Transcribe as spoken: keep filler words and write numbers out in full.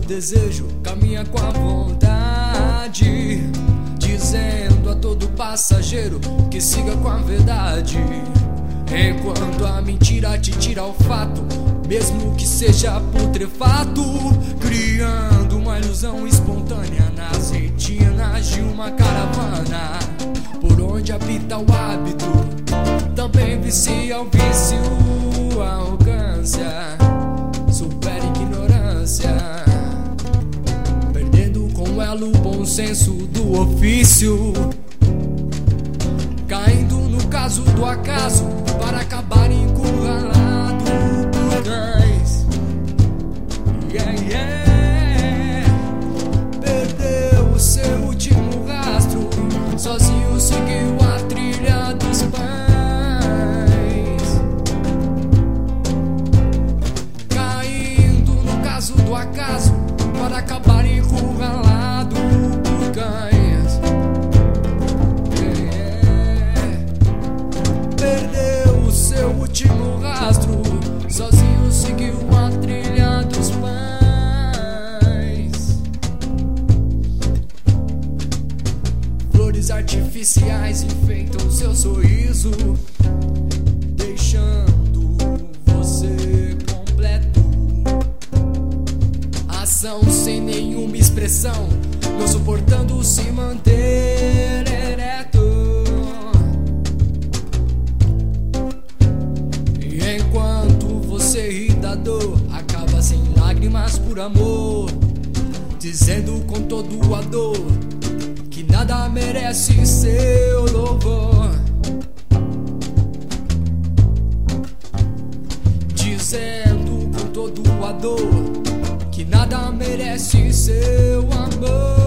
desejo caminha com a vontade, dizendo a todo passageiro que siga com a verdade, enquanto a mentira te tira o fato, mesmo que seja putrefato, criando uma ilusão espontânea nas retinas de uma caravana, por onde habita o hábito, também vicia o vício, a arrogância, supera a ignorância, perdendo com ela o bom senso do ofício, caindo no caso do acaso para acabar encurralado por cães. Yeah, yeah. Perdeu o seu último rastro, sozinho seguiu a trilha dos pães, caindo no caso do acaso para acabar encurralado por cães. Perdeu o seu último rastro, sozinho seguiu a trilha dos pães. Flores artificiais enfeitam seu sorriso, deixando você completo. Ação sem nenhuma expressão, não suportando se manter ereto. Enquanto você ri da dor, acaba sem lágrimas por amor, dizendo com todo a dor que nada merece seu louvor, dizendo com todo a dor que nada merece seu amor.